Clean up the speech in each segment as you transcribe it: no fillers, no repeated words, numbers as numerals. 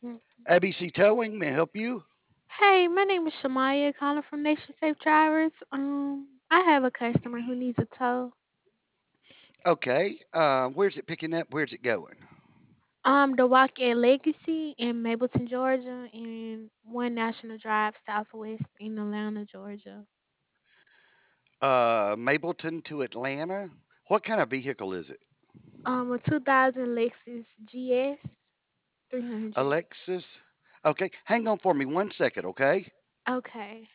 Mm. ABC Towing, may I help you? Hey, my name is Shamaya, calling from Nation Safe Drivers. I have a customer who needs a tow. Okay. Where's it picking up? Where's it going? The Walk at Legacy in Mableton, Georgia, and One National Drive Southwest in Atlanta, Georgia. Mableton to Atlanta. What kind of vehicle is it? A 2000 Lexus GS 300. Alexis? Okay. Hang on for me 1 second, okay? Okay.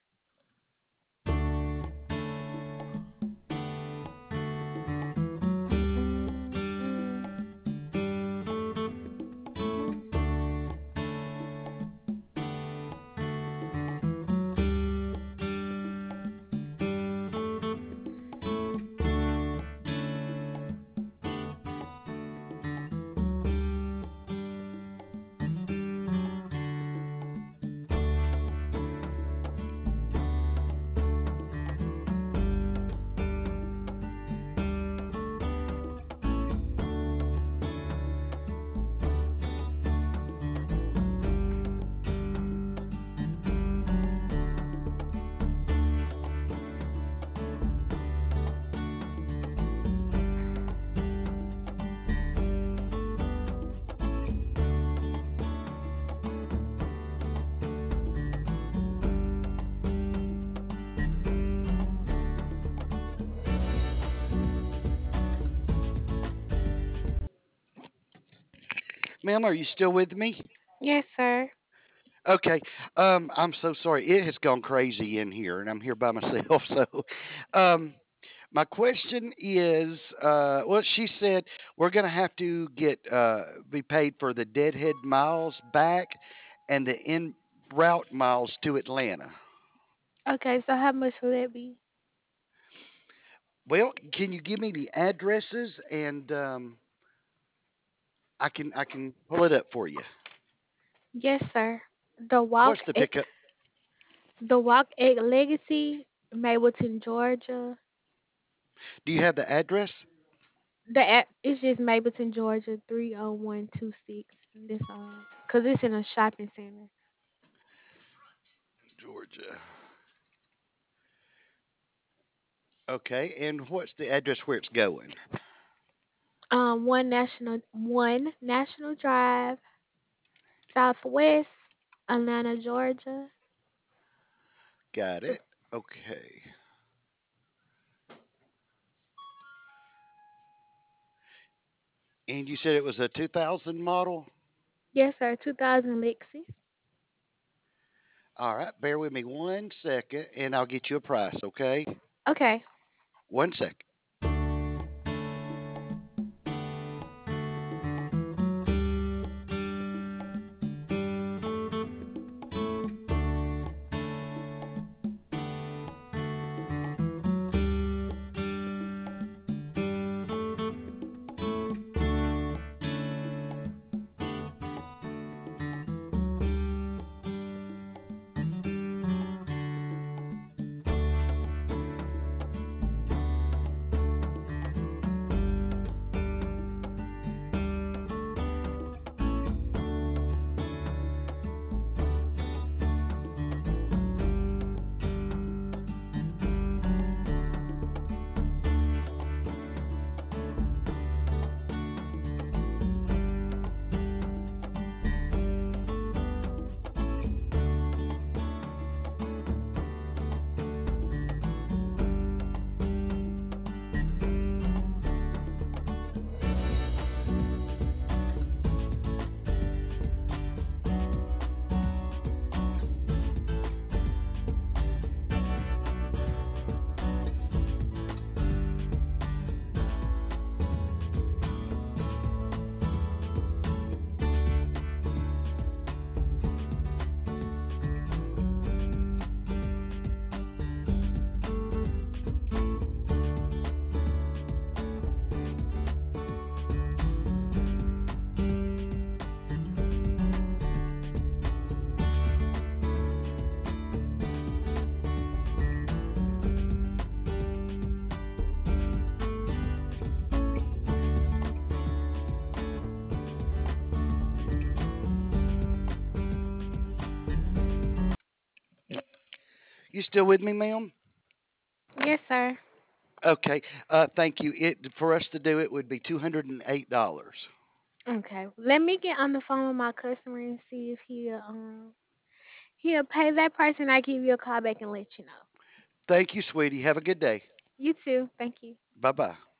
Ma'am, are you still with me? Yes, sir. Okay. I'm so sorry. It has gone crazy in here, and I'm here by myself. So, um, my question is, well, she said we're going to have to get be paid for the deadhead miles back and the en route miles to Atlanta. Okay, so how much will that be? Well, can you give me the addresses and I can pull it up for you. Yes, sir. The What's Walk the at pickup? the Walk at Legacy, Mableton, Georgia. Do you have the address? It's just Mableton, Georgia 30126. That's all. Cause it's in a shopping center. Georgia. Okay, and what's the address where it's going? One National Drive, Southwest, Atlanta, Georgia. Got it. Okay. And you said it was a 2000 model? Yes, sir. 2000 Lexus. All right, bear with me 1 second and I'll get you a price, okay? Okay. 1 second. You still with me, ma'am? Yes, sir. Okay. Thank you. It for us to do it would be $208. Okay. Let me get on the phone with my customer and see if he'll pay that price, and I give you a call back and let you know. Thank you, sweetie. Have a good day. You too. Thank you. Bye bye.